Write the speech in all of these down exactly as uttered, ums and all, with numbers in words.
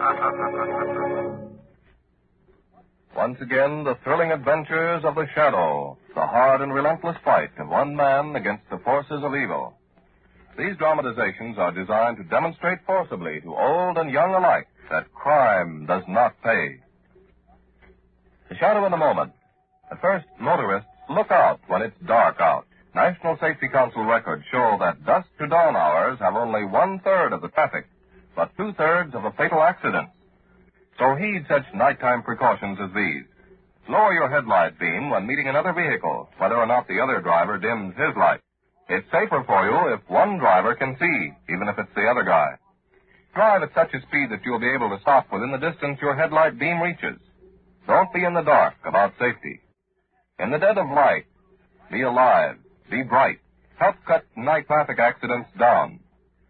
Once again, the thrilling adventures of the Shadow, the hard and relentless fight of one man against the forces of evil. These dramatizations are designed to demonstrate forcibly to old and young alike that crime does not pay. The Shadow in a moment. At first, motorists look out when it's dark out. National Safety Council records show that dusk to dawn hours have only one-third of the traffic, but two-thirds of the fatal accidents. So heed such nighttime precautions as these. Lower your headlight beam when meeting another vehicle, whether or not the other driver dims his light. It's safer for you if one driver can see, even if it's the other guy. Drive at such a speed that you'll be able to stop within the distance your headlight beam reaches. Don't be in the dark about safety. In the dead of light, be alive, be bright. Help cut night traffic accidents down.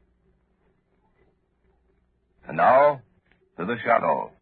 And now, to the Shadow.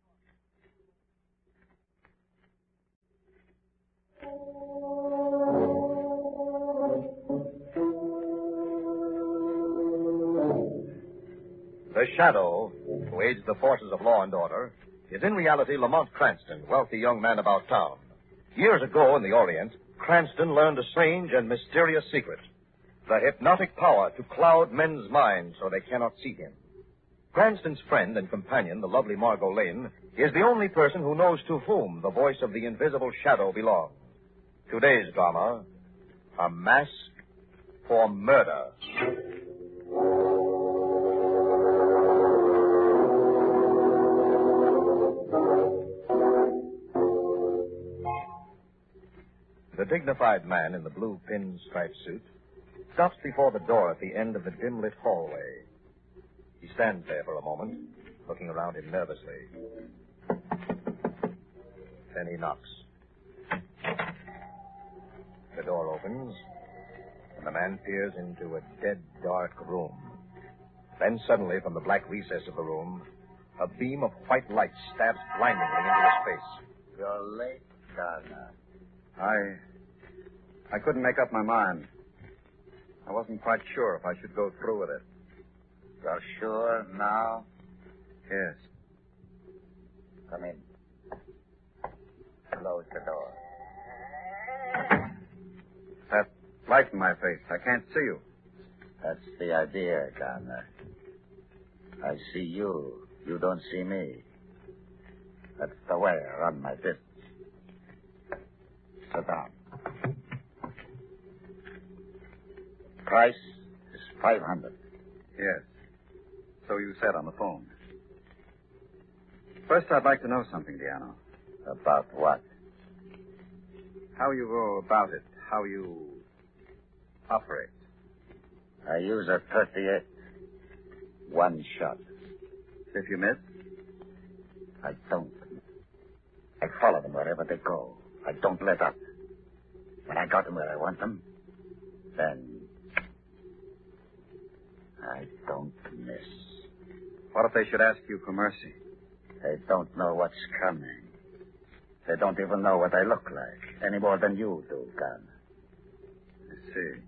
The Shadow, who aids the forces of law and order, is in reality Lamont Cranston, wealthy young man about town. Years ago in the Orient, Cranston learned a strange and mysterious secret, the hypnotic power to cloud men's minds so they cannot see him. Cranston's friend and companion, the lovely Margot Lane, is the only person who knows to whom the voice of the invisible Shadow belongs. Today's drama, A Mask for Murder. The dignified man in the blue pinstripe suit stops before the door at the end of the dim-lit hallway. He stands there for a moment, looking around him nervously. Then he knocks. The door opens, and the man peers into a dead, dark room. Then suddenly, from the black recess of the room, a beam of white light stabs blindingly into his face. You're late, Gardner. I... I couldn't make up my mind. I wasn't quite sure if I should go through with it. You're sure now? Yes. Come in. Close the door. That light in my face, I can't see you. That's the idea, Gardner. I see you. You don't see me. That's the way I run my business. Sit down. Price is five hundred. Yes. So you said on the phone. First, I'd like to know something, Diano. About what? How you go about it. How you operate. I use a thirty-eight. One shot. If you miss? I don't. I follow them wherever they go. I don't let up. When I got them where I want them, then I don't miss. What if they should ask you for mercy? They don't know what's coming. They don't even know what I look like, any more than you do, Gun. I see.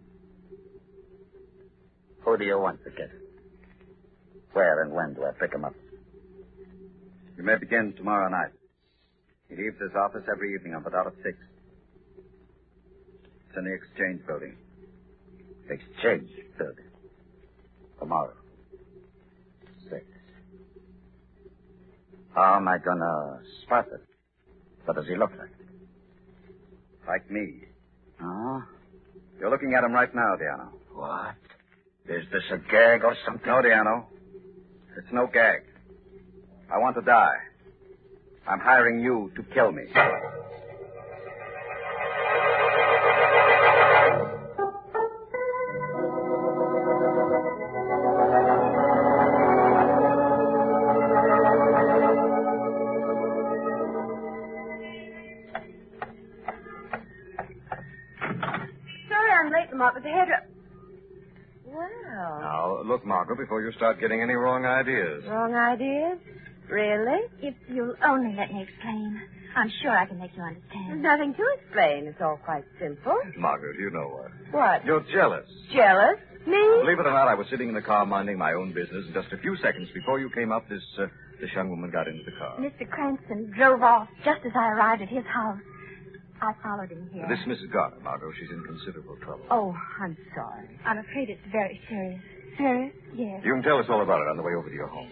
Who do you want to get? Where and when do I pick him up? You may begin tomorrow night. He leaves his office every evening on about at six. It's in the Exchange Building. Exchange Building. Tomorrow. Six. How am I gonna spot it? What does he look like? Like me. Huh? You're looking at him right now, Diano. What? Is this a gag or something? No, Diano. It's no gag. I want to die. I'm hiring you to kill me. But the hairdresser... Well... Now, look, Margaret, before you start getting any wrong ideas. Wrong ideas? Really? If you'll only let me explain, I'm sure I can make you understand. There's nothing to explain. It's all quite simple. Margaret, you know what? What? You're jealous. Jealous? Me? Believe it or not, I was sitting in the car minding my own business, and just a few seconds before you came up, this uh, This young woman got into the car. Mister Cranston drove off just as I arrived at his house. I followed him here. This is Missus Garner, Margot. She's in considerable trouble. Oh, I'm sorry. I'm afraid it's very serious. Serious? Yes. You can tell us all about it on the way over to your home.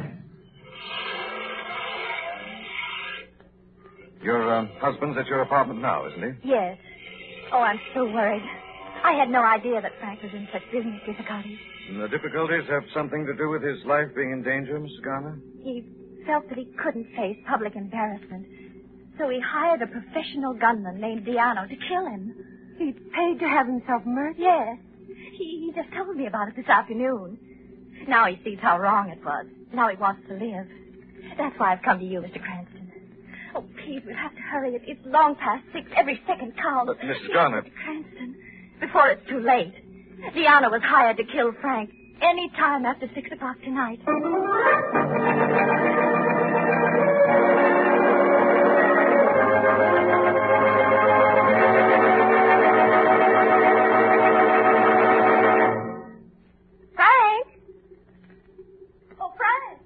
Your um, husband's at your apartment now, isn't he? Yes. Oh, I'm so worried. I had no idea that Frank was in such business difficulties. And the difficulties have something to do with his life being in danger, Missus Garner? He felt that he couldn't face public embarrassment. So he hired a professional gunman named Diano to kill him. He paid to have himself murdered? Yes. He, he just told me about it this afternoon. Now he sees how wrong it was. Now he wants to live. That's why I've come to you, Mister Cranston. Oh, please, we'll have to hurry. It, it's long past six. Every second counts. But, Missus Garner... Mister Cranston, before it's too late. Diano was hired to kill Frank any time after six o'clock tonight. Frank! Oh, Frank!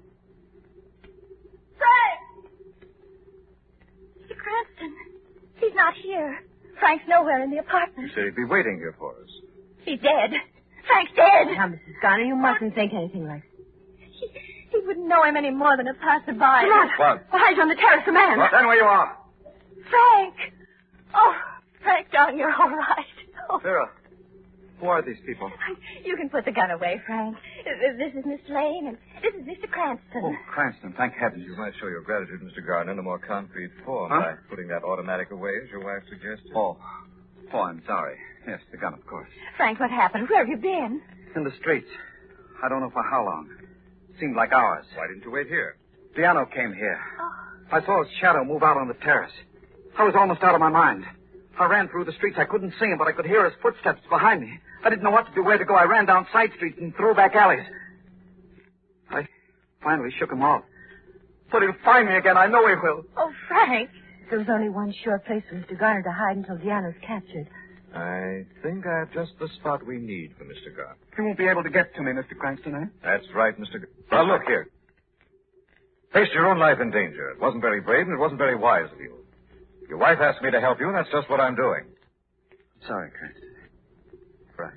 Frank! Mister Cranston, he's not here. Frank's nowhere in the apartment. You said he'd be waiting here for us. He's dead. Frank's dead. Now, Missus Garner, you mustn't think anything like that. He, he wouldn't know him any more than a passerby. Come on. What? Behind you on the terrace, a man. Stand where you are. Frank! Oh, Frank, darling, you're all right. Oh. Sarah, who are these people? You can put the gun away, Frank. This is Miss Lane, and this is Mister Cranston. Oh, Cranston, thank heavens. You might show your gratitude, Mister Garner, in a more concrete form Huh? by putting that automatic away, as your wife suggested. Oh, oh, I'm sorry. Yes, the gun, of course. Frank, what happened? Where have you been? In the streets. I don't know for how long. Seemed like hours. Why didn't you wait here? Diano came here. Oh. I saw his shadow move out on the terrace. I was almost out of my mind. I ran through the streets. I couldn't see him, but I could hear his footsteps behind me. I didn't know what to do, where to go. I ran down side streets and through back alleys. I finally shook him off. But he'll find me again. I know he will. Oh, Frank. There was only one sure place for Mister Garner to hide until Diana's captured. I think I have just the spot we need for Mister Garner. He won't be able to get to me, Mister Cranston, eh? That's right, Mister Garner. Well, look here. Faced your own life in danger. It wasn't very brave and it wasn't very wise of you. Your wife asked me to help you, and that's just what I'm doing. Sorry, Cranston. Right.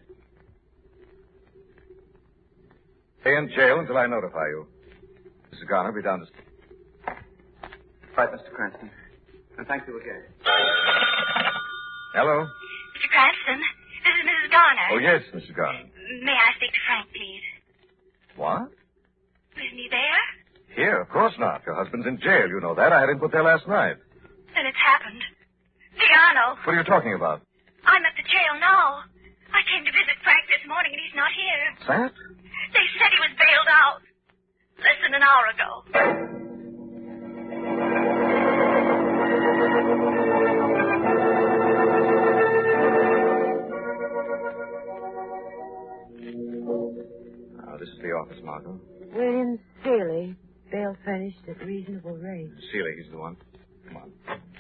Stay in jail until I notify you. Mister Garner will be down to... Right, Mister Cranston. And thank you again. Hello? Mister Cranston, this is Missus Garner. Oh, yes, Mister Garner. May I speak to Frank, please? What? Isn't he there? Here, of course not. Your husband's in jail. You know that. I had him put there last night. Then it's happened. Diano. What are you talking about? I'm at the jail now. I came to visit Frank this morning, and he's not here. That? They said he was bailed out less than an hour ago. Now, this is the office, Margot. William Seeley, bail furnished at reasonable rate. Seeley, he's the one. Come on.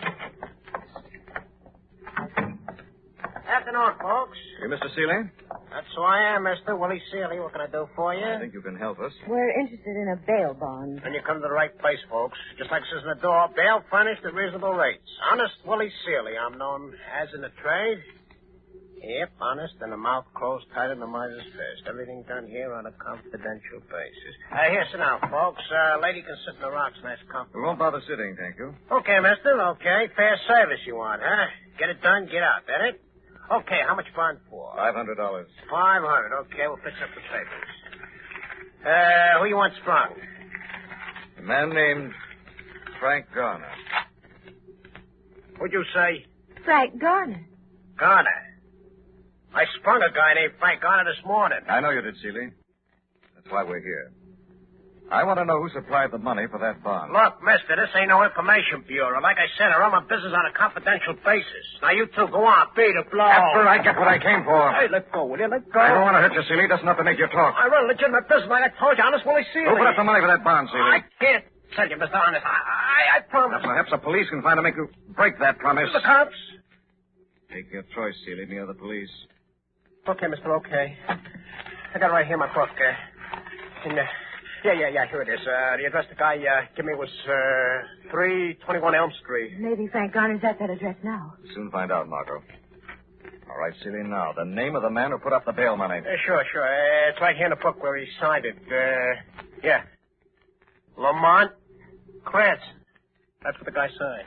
Afternoon, folks. You, Mister Seeley? That's who I am, Mister Willie Seeley. What can I do for you? I think you can help us. We're interested in a bail bond. Then you come to the right place, folks. Just like it says in the door, bail furnished at reasonable rates. Honest Willie Seeley, I'm known as in the trade. Yep, honest and the mouth closed tight in the miser's fist. Everything done here on a confidential basis. Uh, here, sit down, folks. Uh, lady can sit in the rocks, nice comfortable. We won't bother sitting, thank you. Okay, mister, okay. Fair service you want, huh? Get it done, get out. That it? Okay, how much bond for? Five hundred dollars. Five hundred. Okay, we'll fix up the papers. Uh, who you want sprung? A man named Frank Garner. What'd you say? Frank Garner. Garner. I sprung a guy named Frank Garner this morning. I know you did, Seeley. That's why we're here. I want to know who supplied the money for that bond. Look, mister, this ain't no information bureau. Like I said, I run my business on a confidential basis. Now, you two, go on, beat the blow. After I get what I came for. Hey, let go, will you? Let go. I don't want to hurt you, Seeley. That's enough to make you talk. I run a legitimate business like I told you. Honest Willie Seeley. Who put up the money for that bond, Seeley? I can't tell you, Mister Honest. I, I, I promise. Now, perhaps the police can find a make you break that promise. The cops? Take your choice, Seeley. Me or the police. Okay, mister, okay. I got it right here in my book. Uh, in, uh, Yeah, yeah, yeah, here it is. Uh, the address the guy uh, gave me was uh, three twenty-one Elm Street. Maybe Frank Garner's at that address now. We'll soon find out, Margot. All right, Celia, now, the name of the man who put up the bail money. Uh, sure, sure. Uh, it's right here in the book where he signed it. Uh, yeah. Lamont Cranston. That's what the guy signed.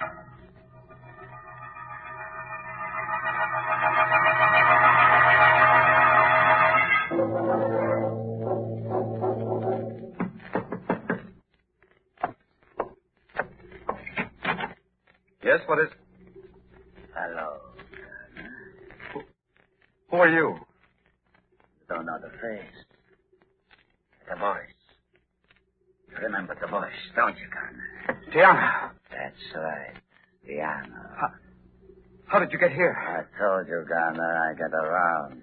Yes, what is... Hello. Who are you? You don't know the face. The voice. You remember the voice, don't you, Garner? Diana. That's right. Diana. How, how did you get here? I told you, Garner, I get around.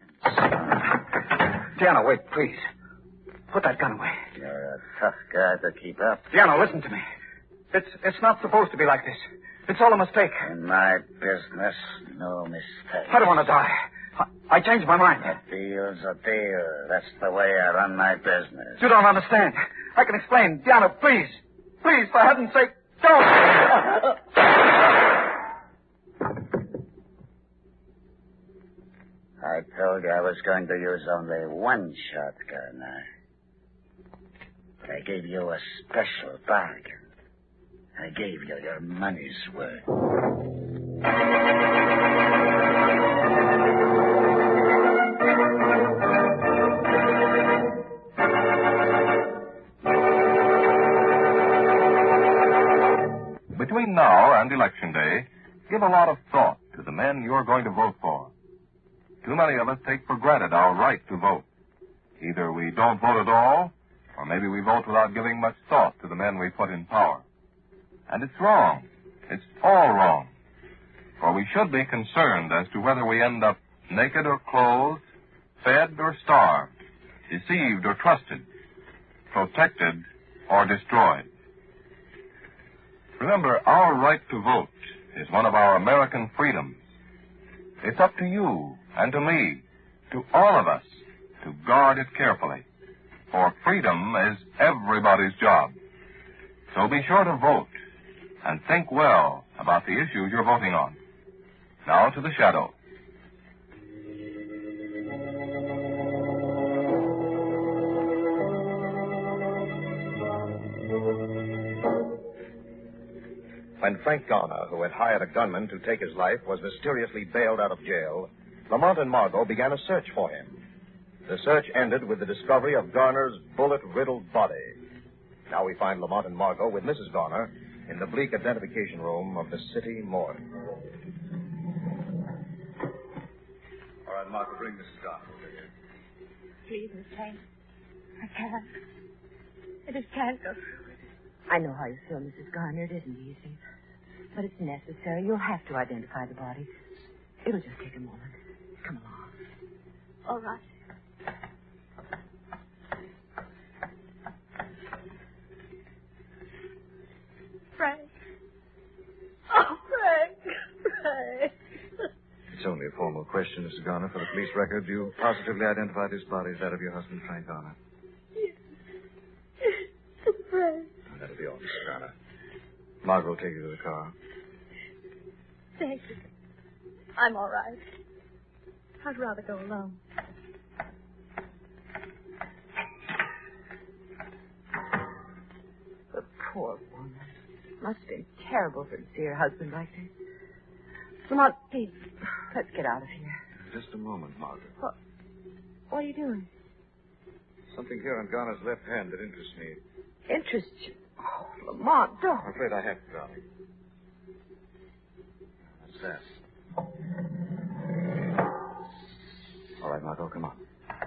Diana, wait, please. Put that gun away. You're a tough guy to keep up. Diana, listen to me. It's it's not supposed to be like this. It's all a mistake. In my business, no mistake. I don't want to die. I, I changed my mind. A deal's a deal. That's the way I run my business. You don't understand. I can explain. Diana, please. Please, for heaven's sake, don't. I told you I was going to use only one shotgun. But I gave you a special bargain. I gave you your money's worth. Between now and Election Day, give a lot of thought to the men you're going to vote for. Too many of us take for granted our right to vote. Either we don't vote at all, or maybe we vote without giving much thought to the men we put in power. And it's wrong. It's all wrong. For we should be concerned as to whether we end up naked or clothed, fed or starved, deceived or trusted, protected or destroyed. Remember, our right to vote is one of our American freedoms. It's up to you and to me, to all of us, to guard it carefully. For freedom is everybody's job. So be sure to vote and think well about the issues you're voting on. Now to the shadow. When Frank Garner, who had hired a gunman to take his life, was mysteriously bailed out of jail, Lamont and Margot began a search for him. The search ended with the discovery of Garner's bullet-riddled body. Now we find Lamont and Margot with Missus Garner in the bleak identification room of the city morgue. All right, Margot, bring Missus Garner over here. Please, Miss Kane. I can't. I just can't go through it. I know how you feel, Missus Garner. It isn't easy. But it's necessary. You'll have to identify the body. It'll just take a moment. Come along. All right. Frank. Oh, Frank. Frank. It's only a formal question, Mister Garner. For the police record, you positively identified this body as that of your husband, Frank Garner. Yes. Frank. Oh, that'll be all, Mister Garner. Margot will take you to the car. Thank you. I'm all right. I'd rather go alone. The poor woman. Must have been terrible for to see her husband like this. Lamont, please, let's get out of here. Just a moment, Margot. What, what are you doing? Something here on Garner's left hand that interests me. Interests you? Oh, Lamont, don't. I'm afraid I have to, darling. What's that? All right, Margot, come on.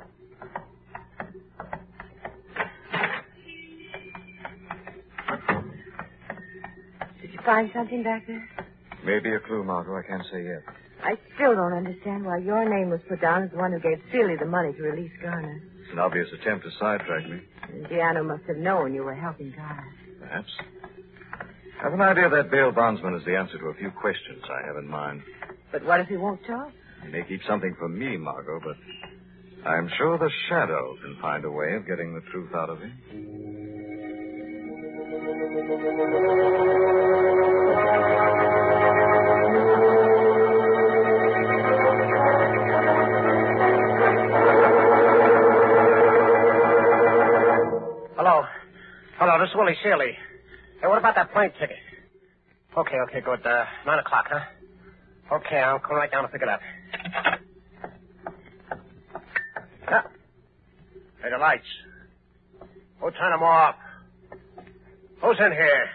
Did you find something back there? Maybe a clue, Margot. I can't say yet. I still don't understand why your name was put down as the one who gave Seeley the money to release Garner. It's an obvious attempt to sidetrack me. Indiana must have known you were helping Garner. Perhaps. I have an idea that bail bondsman is the answer to a few questions I have in mind. But what if he won't talk? He may keep something from me, Margot, but I'm sure the shadow can find a way of getting the truth out of him. Hello. Hello, this is Willie Seeley. Hey, what about that plane ticket? Okay, okay, good. Uh, nine o'clock, huh? Okay, I'll come right down and pick it up. Yeah. Hey, the lights. Who turned them off? Who's in here?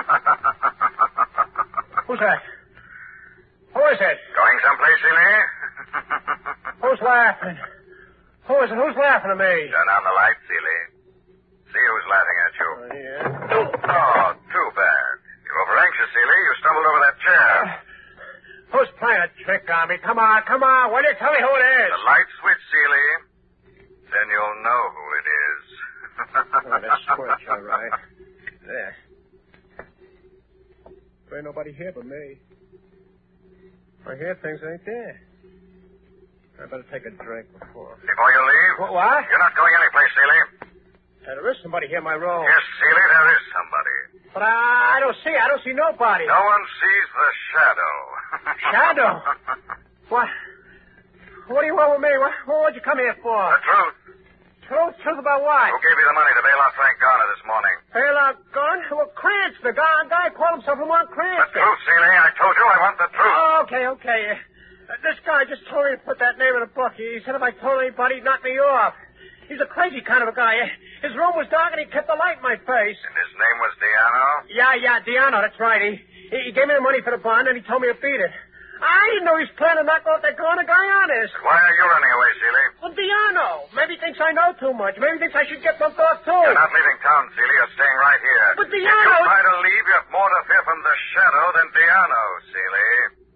Who's that? Who is it? Going someplace, Seeley? Who's laughing? Who is it? Who's laughing at me? Turn on the lights, Seeley. See who's laughing at you. Oh, yeah. Oh, too bad. You're over anxious, Seeley. You stumbled over that chair. Uh, who's playing a trick on me? Come on, come on. Will you tell me who it is? The light switch, Seeley. Then you'll know who it is. Oh, the switch, all right. There. There ain't nobody here but me. I hear things ain't there. I better take a drink before. Before you leave? What? what? You're not going anyplace, Seeley. Uh, there is somebody here in my room. Yes, Seeley, there is somebody. But I, I don't see. I don't see nobody. No one sees the shadow. Shadow? What? What do you want with me? What, what would you come here for? The truth. Truth? Truth about what? Who gave you the money to bail out Frank Garner this morning? Bail out Garner? Well, Cranston. The guy, guy called himself Lamont Cranston. The truth, Seeley. I told you I want the truth. Oh, okay, okay. Uh, this guy just told me to put that name in a book. He said if I told anybody, he'd knock me off. He's a crazy kind of a guy. His room was dark and he kept the light in my face. And his name was Diano? Yeah, yeah, Diano, that's right. He, he gave me the money for the bond and he told me to beat it. I didn't know he was planning to knock off that Garner guy honest. Why are you running away, Seeley? Well, Diano. Maybe he thinks I know too much. Maybe he thinks I should get bumped off, too. You're not leaving town, Seeley. You're staying right here. But If Diano... you try to leave, you have more to fear from the shadow than Diano, Seeley.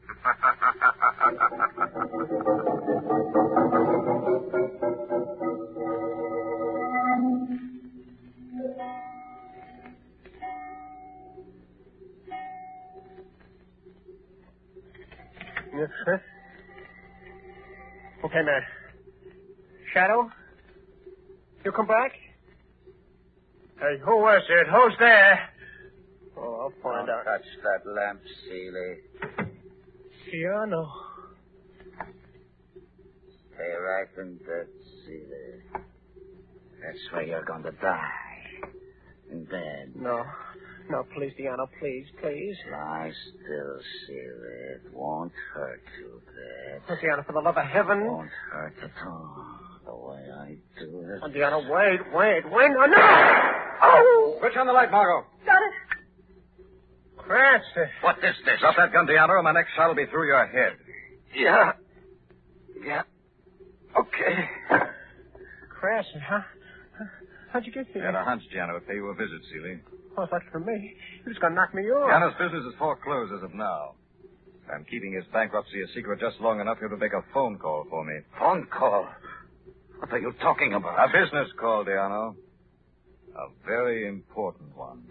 Yes, sir. Okay, man. Shadow? You come back? Hey, who was it? Who's there? Oh, I'll find Don't out. touch that lamp, Seeley. Diano. Stay right in bed, Seeley. That's where you're going to die. In bed. No. No, please, Diano, please, please. Lie still, Seeley. It won't hurt you, bed. Oh, Diano, for the love of heaven. It won't hurt at all. The way I do it. Oh, Diano, wait, wait, wait. No, no! Oh! Switch on the light, Margot. Got it. Cranston. What is this? Drop that gun, Diano, or my next shot will be through your head. Yeah. Yeah. Okay. Cranston, huh? How'd you get I here? had a hunch, Diano, would pay you a visit, Seeley. Oh, that's for me. He was going to knock me off. Diano's business is foreclosed as of now. I'm keeping his bankruptcy a secret just long enough for him to make a phone call for me. Phone call? What are you talking about? A business call, Diano. A very important one.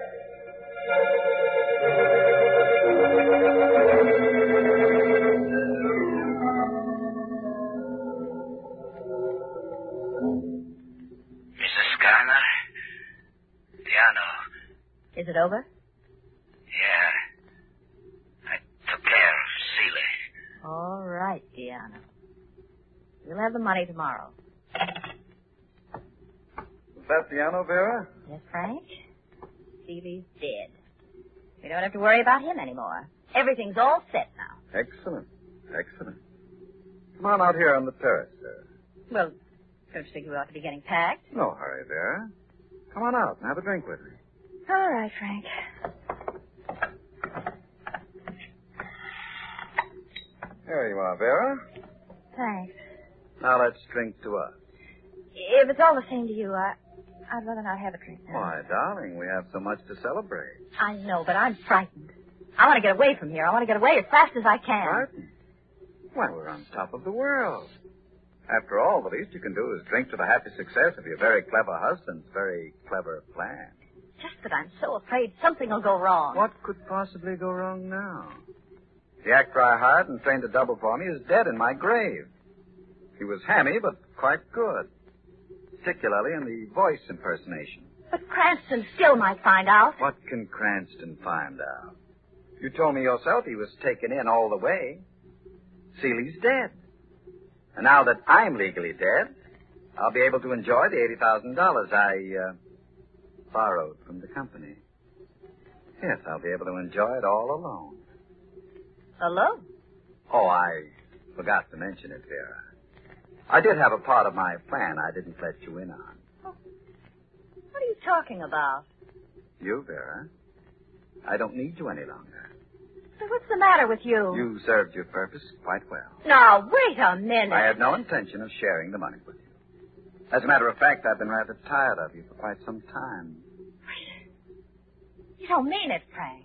Missus Garner? Diano. Is it over? Yeah. I took care of Seeley. All right, Diano. You'll have the money tomorrow. Is that Diano, Vera? Yes, Frank? Seeley's dead. We don't have to worry about him anymore. Everything's all set now. Excellent. Excellent. Come on out here on the terrace, sir. Well, don't you think we ought to be getting packed? No hurry, Vera. Come on out and have a drink with me. All right, Frank. There you are, Vera. Thanks. Now let's drink to us. If it's all the same to you, I, I'd rather not have a drink now. Why, darling, we have so much to celebrate. I know, but I'm frightened. I want to get away from here. I want to get away as fast as I can. Pardon? Why, we're on top of the world. After all, the least you can do is drink to the happy success of your very clever husband's very clever plan. Just that I'm so afraid something will go wrong. What could possibly go wrong now? The actor I hired and trained to double for me is dead in my grave. He was hammy, but quite good. Particularly in the voice impersonation. But Cranston still might find out. What can Cranston find out? You told me yourself he was taken in all the way. Seeley's dead. And now that I'm legally dead, I'll be able to enjoy the eighty thousand dollars I uh, borrowed from the company. Yes, I'll be able to enjoy it all alone. Alone? Oh, I forgot to mention it, Vera. I did have a part of my plan I didn't let you in on. Oh. What are you talking about? You, Vera. I don't need you any longer. So what's the matter with you? You served your purpose quite well. Now, wait a minute. I had no intention of sharing the money with you. As a matter of fact, I've been rather tired of you for quite some time. You don't mean it, Frank.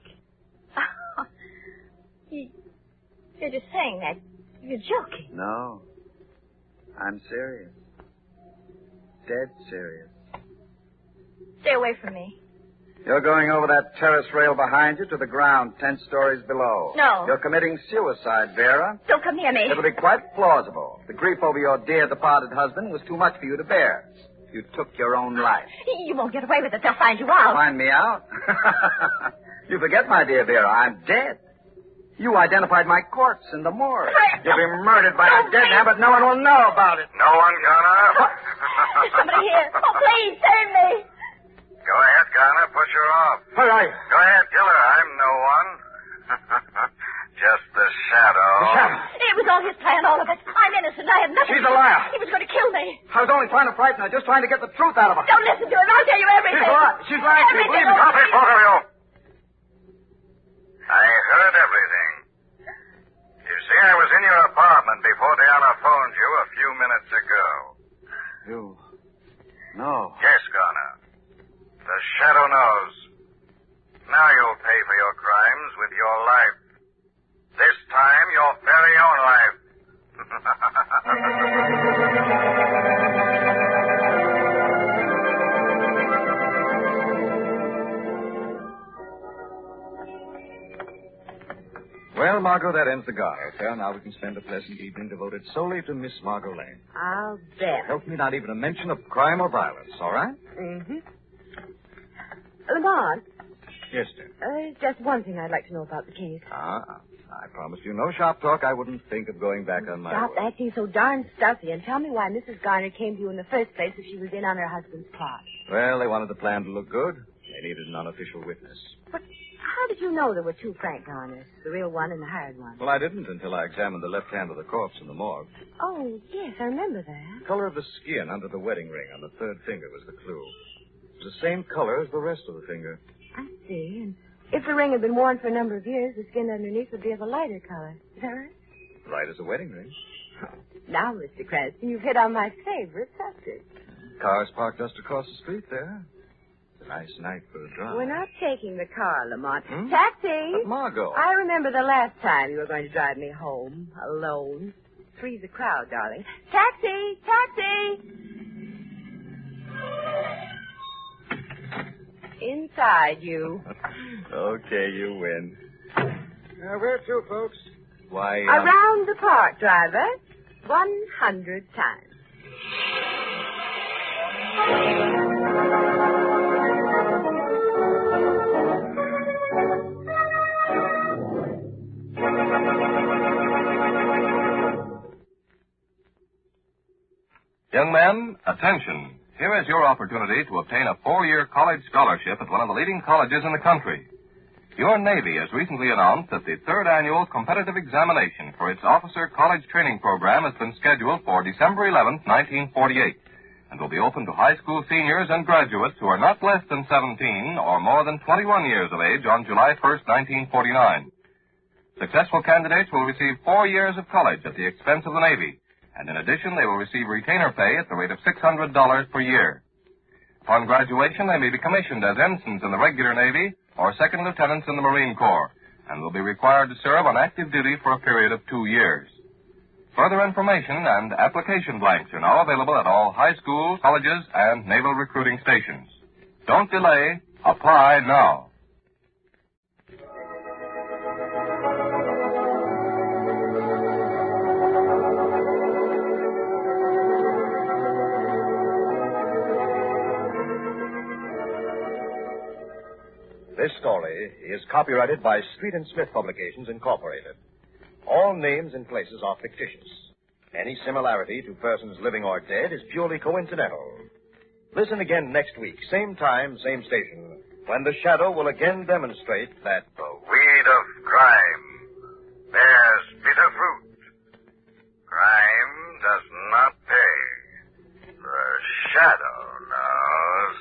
you, you're just saying that. You're joking. No. I'm serious. Dead serious. Stay away from me. You're going over that terrace rail behind you to the ground ten stories below. No. You're committing suicide, Vera. Don't come near me. It'll be quite plausible. The grief over your dear departed husband was too much for you to bear. You took your own life. You won't get away with it. They'll find you out. Find me out? You forget, my dear Vera, I'm dead. You identified my corpse in the morgue. You'll be murdered by a dead man, but no one will know about it. No one, Garner? There's somebody here. Oh, please, save me. Go ahead, Garner. Push her off. Where are you? Go ahead, kill her. I'm no one. Just the shadow. The shadow. It was all his plan, all of it. I'm innocent. I had nothing. She's a liar. He was going to kill me. I was only trying to frighten her, just trying to get the truth out of her. Don't listen to her. I'll tell you everything. She's lying. She's lying to me. Everything. Believe me. Stop it, both of you. I heard everything. You see, I was in your apartment before Diana phoned you a few minutes ago. You... No. Yes, Garner. The shadow knows. Now you'll pay for your crimes with your life. This time, your very own life. Well, Margot, that ends the Garner affair. Now we can spend a pleasant evening devoted solely to Miss Margot Lane. I'll bet. Help me not even a mention of crime or violence, all right? Mm-hmm. Lamont, Yes, dear. uh, just one thing I'd like to know about the case. Ah, I promised you no shop talk. I wouldn't think of going back on my Stop word. acting so darn stuffy and tell me why Missus Garner came to you in the first place if she was in on her husband's plot. Well, they wanted the plan to look good. They needed an unofficial witness. But how did you know there were two Frank Garners, the real one and the hired one? Well, I didn't until I examined the left hand of the corpse in the morgue. Oh, yes, I remember that. The color of the skin under the wedding ring on the third finger was the clue. It was the same color as the rest of the finger. I see. And if the ring had been worn for a number of years, the skin underneath would be of a lighter color. Is that right? Right as a wedding ring. Now, Mister Cranston, you've hit on my favorite subject. Cars parked just across the street there. It's a nice night for a drive. We're not taking the car, Lamont. Hmm? Taxi! But Margot. I remember the last time you were going to drive me home alone. Three's a crowd, darling. Taxi! Taxi! Inside, you. Okay, you win. Uh, where to, folks? Why, um... Around the park, driver. One hundred times. Young men, attention. Here is your opportunity to obtain a four-year college scholarship at one of the leading colleges in the country. Your Navy has recently announced that the third annual competitive examination for its officer college training program has been scheduled for December eleventh, nineteen forty-eight, and will be open to high school seniors and graduates who are not less than seventeen or more than twenty-one years of age on July first, nineteen forty-nine. Successful candidates will receive four years of college at the expense of the Navy, and in addition, they will receive retainer pay at the rate of six hundred dollars per year. Upon graduation, they may be commissioned as ensigns in the regular Navy or second lieutenants in the Marine Corps, and will be required to serve on active duty for a period of two years. Further information and application blanks are now available at all high schools, colleges, and naval recruiting stations. Don't delay. Apply now. This story is copyrighted by Street and Smith Publications, Incorporated. All names and places are fictitious. Any similarity to persons living or dead is purely coincidental. Listen again next week, same time, same station, when the Shadow will again demonstrate that the weed of crime bears bitter fruit. Crime does not pay. The Shadow knows.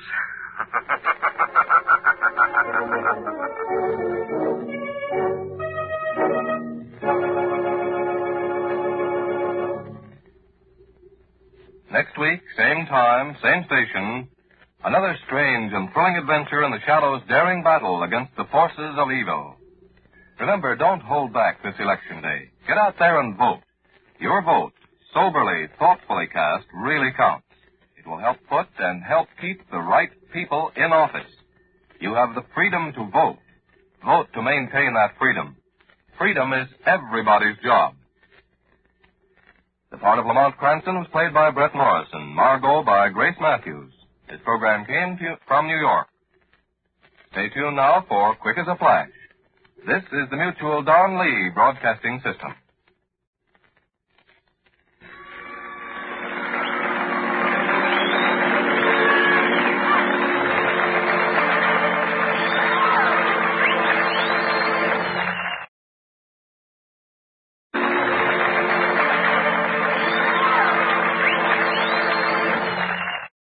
Next week, same time, same station, another strange and thrilling adventure in the Shadow's daring battle against the forces of evil. Remember, don't hold back this election day. Get out there and vote. Your vote, soberly, thoughtfully cast, really counts. It will help put and help keep the right people in office. You have the freedom to vote. Vote to maintain that freedom. Freedom is everybody's job. The part of Lamont Cranston was played by Brett Morrison, Margot by Grace Matthews. This program came to, from New York. Stay tuned now for Quick as a Flash. This is the Mutual Don Lee Broadcasting System.